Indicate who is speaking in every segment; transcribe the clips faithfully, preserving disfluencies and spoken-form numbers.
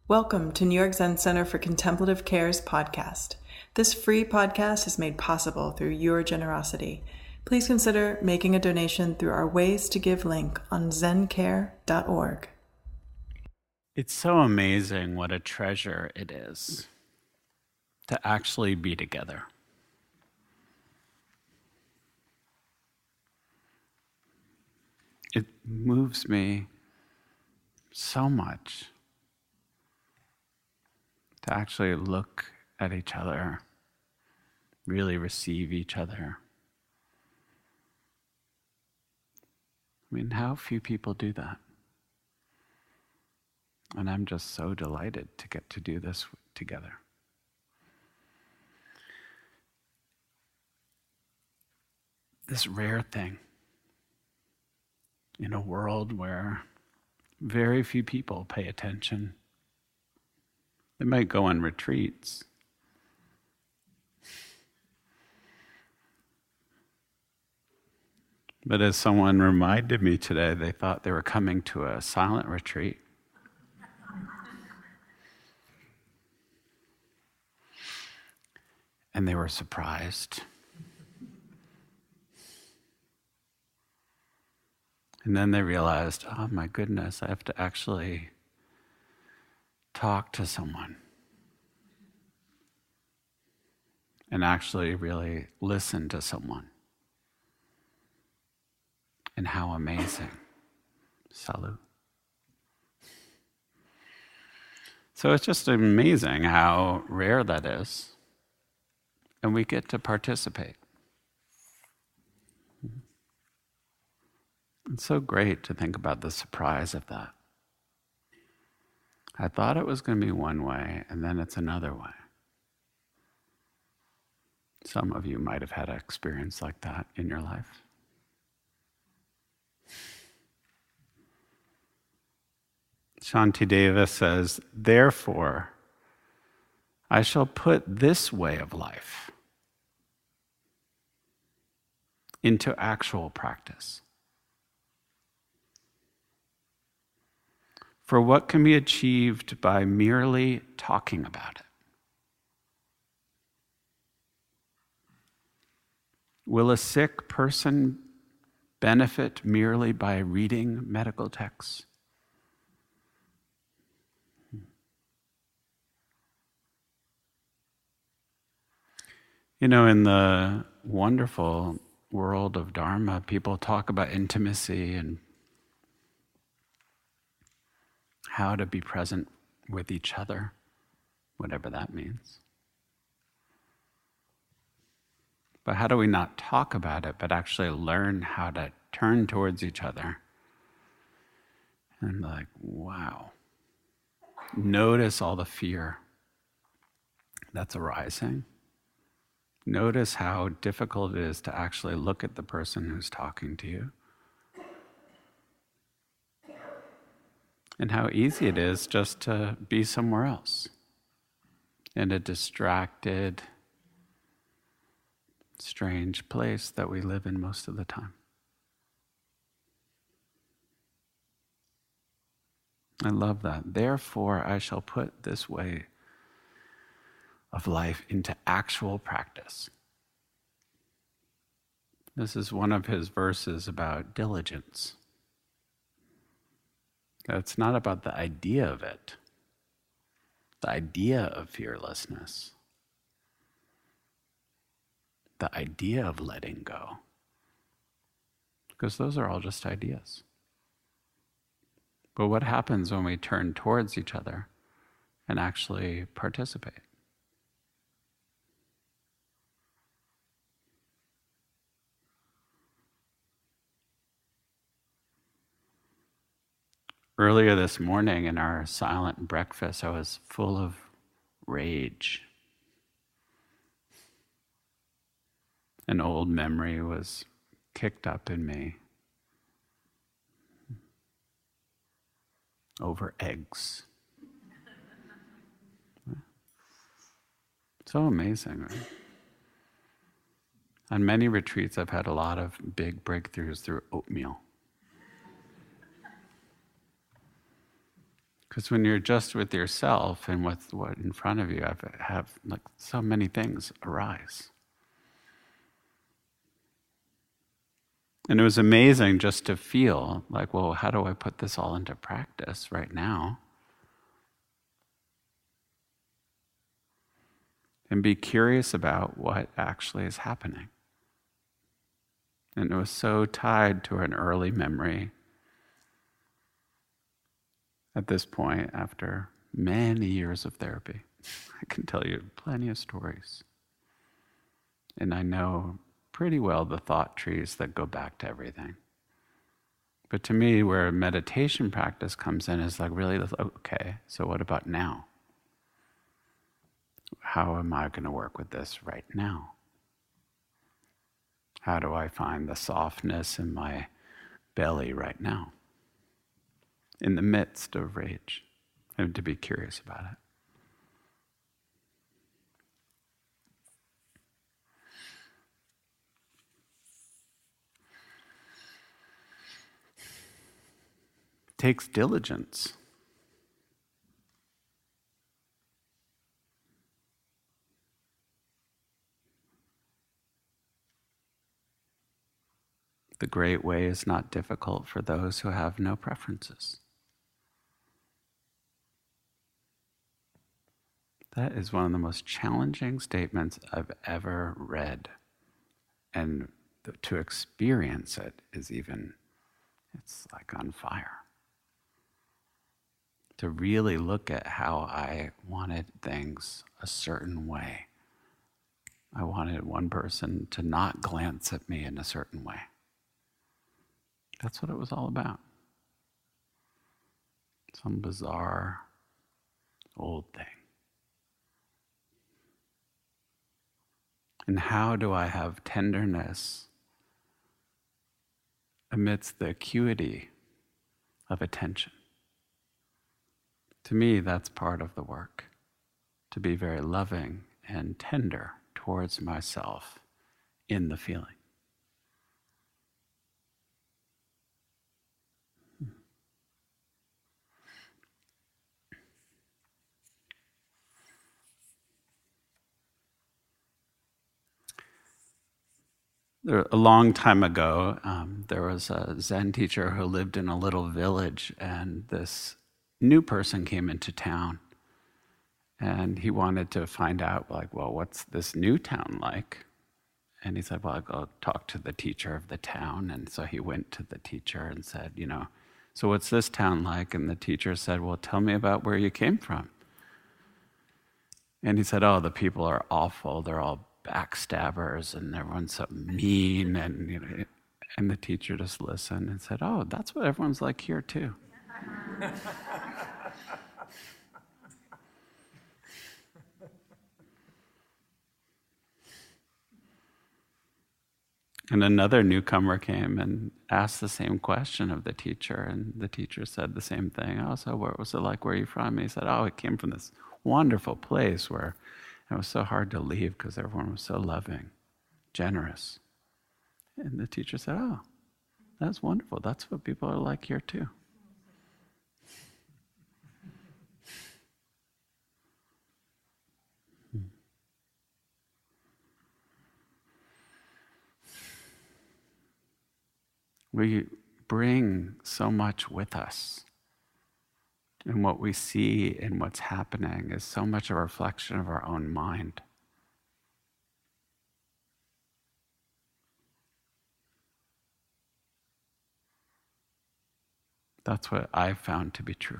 Speaker 1: Welcome to New York Zen Center for Contemplative Care's podcast. This free podcast is made possible through your generosity. Please consider making a donation through our Ways to Give link on zen care dot org.
Speaker 2: It's so amazing what a treasure it is to actually be together. It moves me so much to actually look at each other, really receive each other. I mean, how few people do that? And I'm just so delighted to get to do this together. This rare thing in a world where very few people pay attention. They might go on retreats. But as someone reminded me today, they thought they were coming to a silent retreat. And they were surprised. And then they realized, oh my goodness, I have to actually talk to someone and actually really listen to someone. And how amazing. Salut. So it's just amazing how rare that is. And we get to participate. It's so great to think about the surprise of that. I thought it was going to be one way, and then it's another way. Some of you might have had an experience like that in your life. Shantideva says, therefore, I shall put this way of life into actual practice. For what can be achieved by merely talking about it? Will a sick person benefit merely by reading medical texts? You know, in the wonderful world of Dharma, people talk about intimacy and how to be present with each other, whatever that means. But how do we not talk about it, but actually learn how to turn towards each other and like, wow, notice all the fear that's arising. Notice how difficult it is to actually look at the person who's talking to you. And how easy it is just to be somewhere else, in a distracted, strange place that we live in most of the time. I love that. Therefore, I shall put this way of life into actual practice. This is one of his verses about diligence. It's not about the idea of it, the idea of fearlessness, the idea of letting go, because those are all just ideas. But what happens when we turn towards each other and actually participate? Earlier this morning in our silent breakfast, I was full of rage. An old memory was kicked up in me over eggs. So amazing, right? On many retreats, I've had a lot of big breakthroughs through oatmeal. Because when you're just with yourself and with what in front of you, have, have like so many things arise. And it was amazing just to feel like, well, how do I put this all into practice right now? And be curious about what actually is happening. And it was so tied to an early memory at this point, after many years of therapy. I can tell you plenty of stories. And I know pretty well the thought trees that go back to everything. But to me, where meditation practice comes in is like, really, okay, so what about now? How am I going to work with this right now? How do I find the softness in my belly right now? In the midst of rage, and to be curious about it. It takes diligence. The great way is not difficult for those who have no preferences. That is one of the most challenging statements I've ever read. And to experience it is even, it's like on fire. To really look at how I wanted things a certain way. I wanted one person to not glance at me in a certain way. That's what it was all about. Some bizarre old thing. And how do I have tenderness amidst the acuity of attention? To me, that's part of the work. To be very loving and tender towards myself in the feeling. There, a long time ago, um, there was a Zen teacher who lived in a little village, and this new person came into town. And he wanted to find out, like, well, what's this new town like? And he said, well, I'll go talk to the teacher of the town. And so he went to the teacher and said, you know, so what's this town like? And the teacher said, well, tell me about where you came from. And he said, oh, the people are awful. They're all backstabbers and everyone's so mean. And, you know, and the teacher just listened and said, oh, that's what everyone's like here too. And another newcomer came and asked the same question of the teacher, and the teacher said the same thing. Oh, so what was it like? Where are you from? And he said, oh, it came from this wonderful place where it was so hard to leave because everyone was so loving, generous. And the teacher said, oh, that's wonderful. That's what people are like here too. We bring so much with us. And what we see and what's happening is so much a reflection of our own mind. That's what I've found to be true.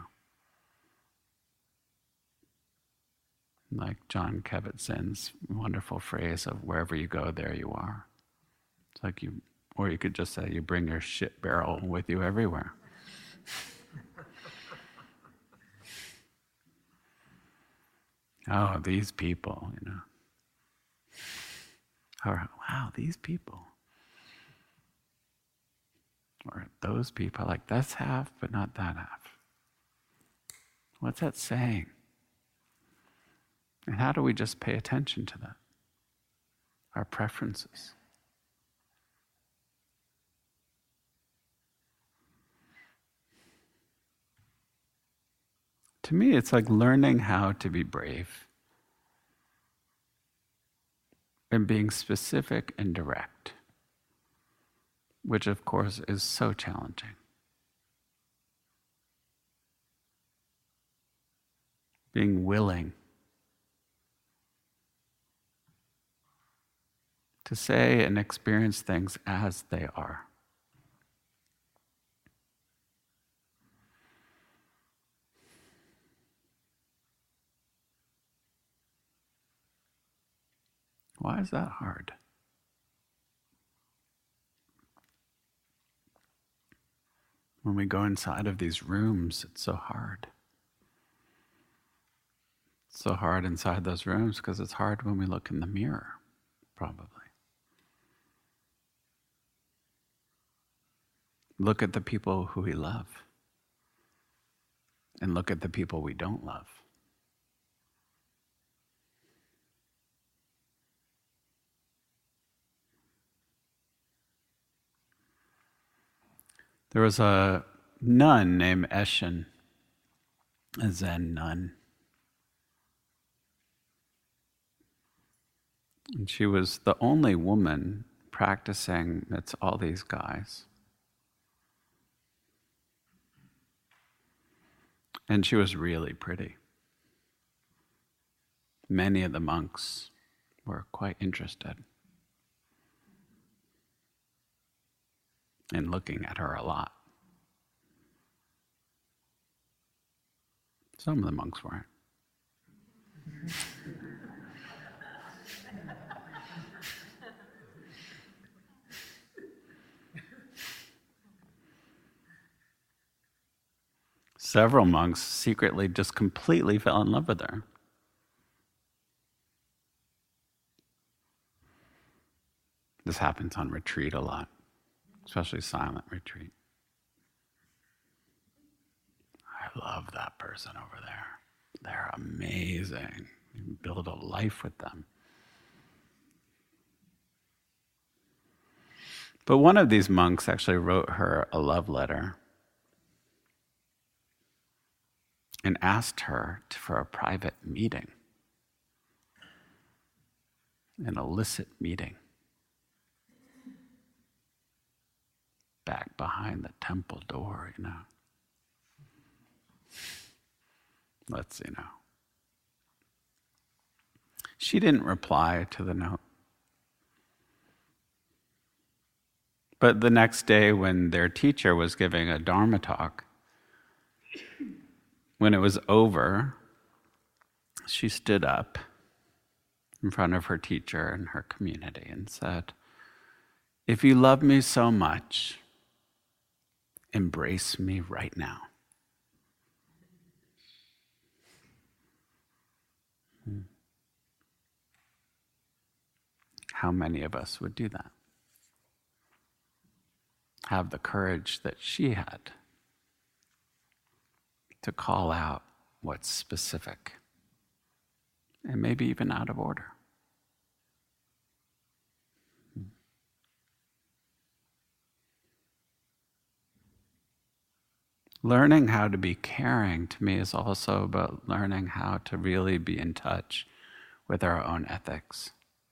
Speaker 2: Like John Kabat-Zinn's wonderful phrase of wherever you go, there you are. It's like you, or you could just say you bring your shit barrel with you everywhere. Oh, these people, you know. Or, wow, these people. Or those people, like that's half, but not that half. What's that saying? And how do we just pay attention to that? Our preferences. To me, it's like learning how to be brave and being specific and direct, which of course is so challenging. Being willing to say and experience things as they are. Why is that hard? When we go inside of these rooms, it's so hard. It's so hard inside those rooms because it's hard when we look in the mirror, probably. Look at the people who we love, and look at the people we don't love. There was a nun named Eshin, a Zen nun. And she was the only woman practicing amidst all these guys. And she was really pretty. Many of the monks were quite interested in looking at her a lot. Some of the monks weren't. Several monks secretly just completely fell in love with her. This happens on retreat a lot, especially silent retreat. I love that person over there. They're amazing. You can build a life with them. But one of these monks actually wrote her a love letter and asked her to, for a private meeting, an illicit meeting, back behind the temple door, you know. Let's see now. She didn't reply to the note. But the next day, when their teacher was giving a Dharma talk, when it was over, she stood up in front of her teacher and her community and said, "If you love me so much, embrace me right now." Hmm. How many of us would do that? Have the courage that she had to call out what's specific and maybe even out of order. Learning how to be caring to me is also about learning how to really be in touch with our own ethics.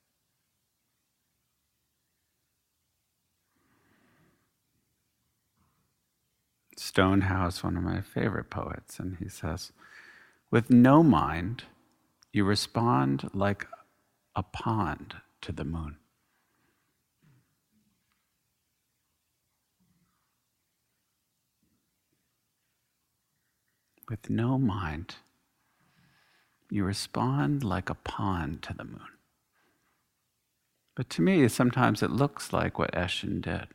Speaker 2: Stonehouse, one of my favorite poets, and he says, "With no mind, you respond like a pond to the moon." With no mind, you respond like a pond to the moon. But to me, sometimes it looks like what Eshin did.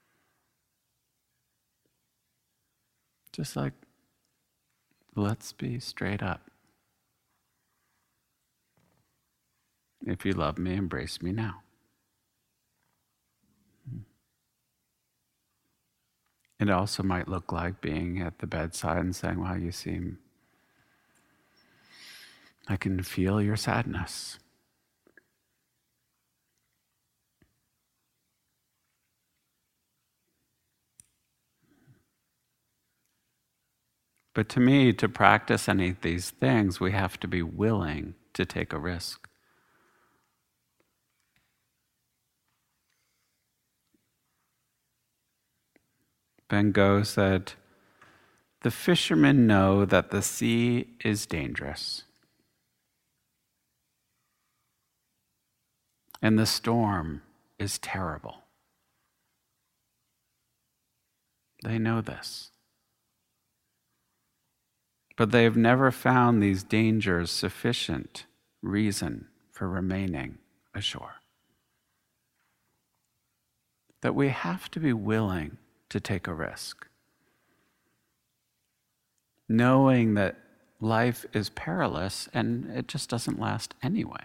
Speaker 2: Just like, let's be straight up. If you love me, embrace me now. It also might look like being at the bedside and saying, "Wow, you seem, I can feel your sadness." But to me, to practice any of these things, we have to be willing to take a risk. Ben Go said, "The fishermen know that the sea is dangerous, and the storm is terrible. They know this. But they have never found these dangers sufficient reason for remaining ashore." That we have to be willing to take a risk, knowing that life is perilous and it just doesn't last anyway.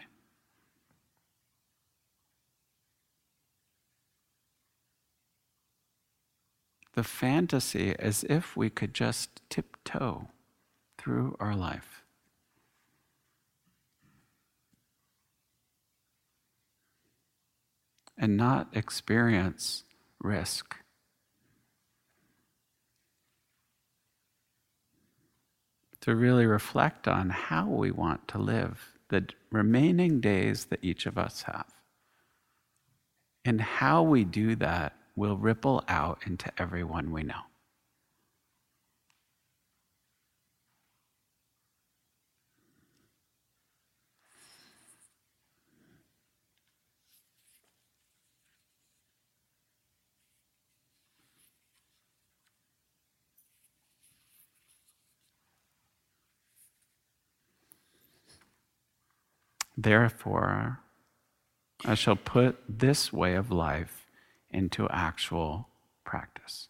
Speaker 2: The fantasy is if we could just tiptoe through our life. And not experience risk. To really reflect on how we want to live the remaining days that each of us have. And how we do that will ripple out into everyone we know. Therefore, I shall put this way of life into actual practice.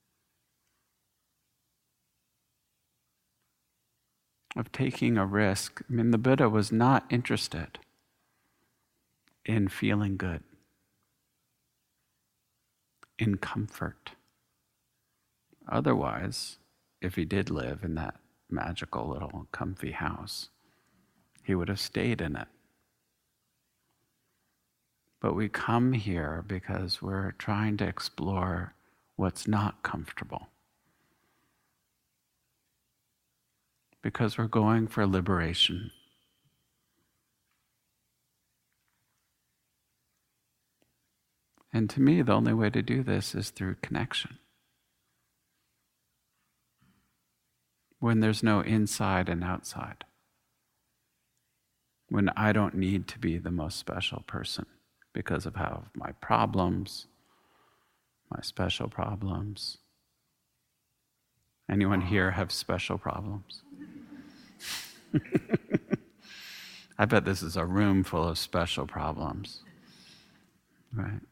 Speaker 2: Of taking a risk. I mean, the Buddha was not interested in feeling good, in comfort. Otherwise, if he did live in that magical little comfy house, he would have stayed in it. But we come here because we're trying to explore what's not comfortable. Because we're going for liberation. And to me, the only way to do this is through connection. When there's no inside and outside. When I don't need to be the most special person because of how my problems, my special problems. Anyone here have special problems? I bet this is a room full of special problems, right?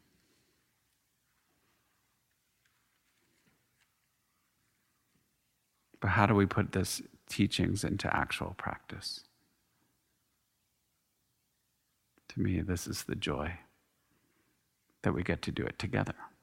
Speaker 2: But how do we put this teachings into actual practice? To me, this is the joy that we get to do it together.